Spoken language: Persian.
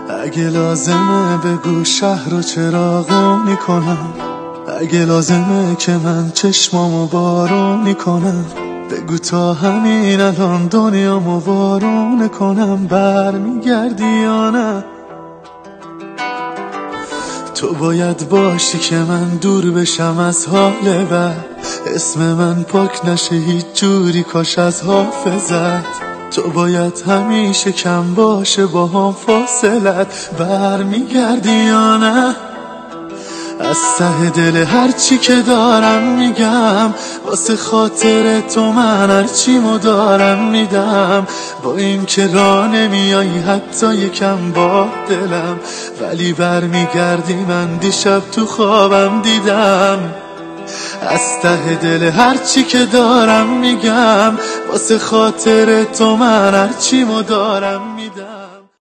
اگه لازمه بگو شهر رو چراغونی کنم، اگه لازمه که من چشمامو بارونی کنم، بگو تا همین الان دنیامو وارونه کنم. برمیگردی یا نه؟ تو باید باشی که من دور بشم از حال بد، اسم من پاک نشه هیچ جوری کاش از حافظت. تو باید همیشه کم باشه با هم فاصلت. برمیگردی یا نه؟ از ته دل هرچی که دارم میگم، واسه خاطر تو من هرچیمو دارم میدم. با این که راه نمیایی حتی یکم با دلم، ولی برمیگردی من دیشب تو خوابم دیدم. از ته دل هرچی که دارم میگم، واسه خاطر تو من هرچیمو دارم میدم.